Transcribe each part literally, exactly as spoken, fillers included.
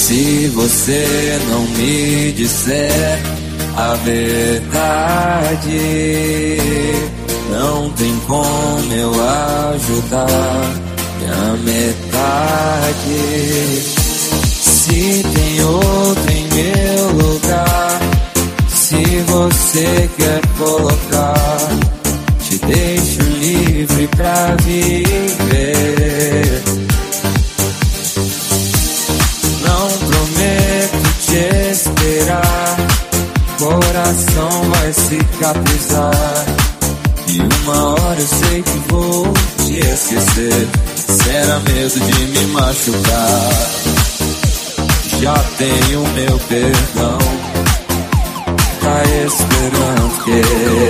Se você não me disser a verdade, não tem como eu ajudar a metade. Se tem outro em meu lugar, se você quer colocar, te deixo livre pra viver. Não prometo te esperar, coração vai cicatrizar, e uma hora eu sei que vou te esquecer. Será medo de me machucar, já tenho meu perdão, tá esperando que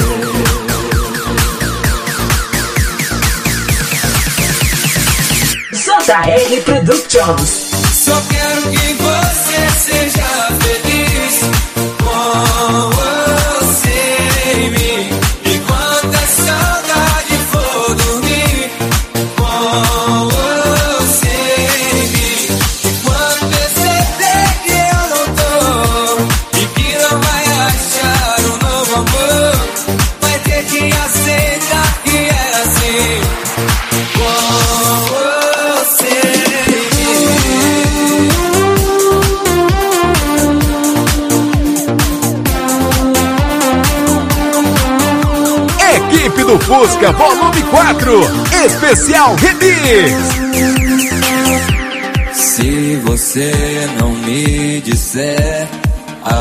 J R Productions. Só quero que você seja feliz com você em mim. E quanta saudade for dormir com você em mim. E quando perceber que eu não tô e que não vai achar um novo amor, vai ter que aceitar que é assim com você. Equipe do Fusca Volume quatro, especial Remix. Se você não me disser a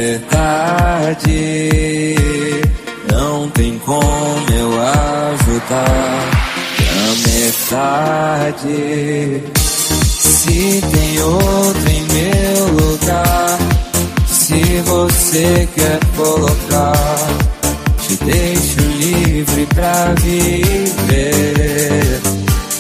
verdade, não tem como eu ajudar a metade. Se tem outro em meu lugar, se você quer colocar, te deixo livre pra viver.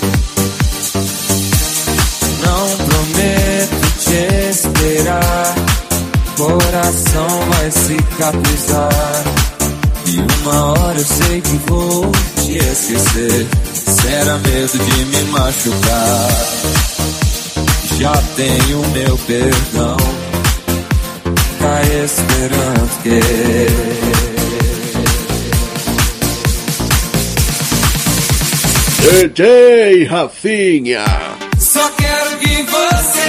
Não prometo te esperar, coração vai cicatrizar, e uma hora eu sei que vou te esquecer. Será medo de me machucar, já tenho meu perdão, tá esperando que D J Rafinha. só quero que você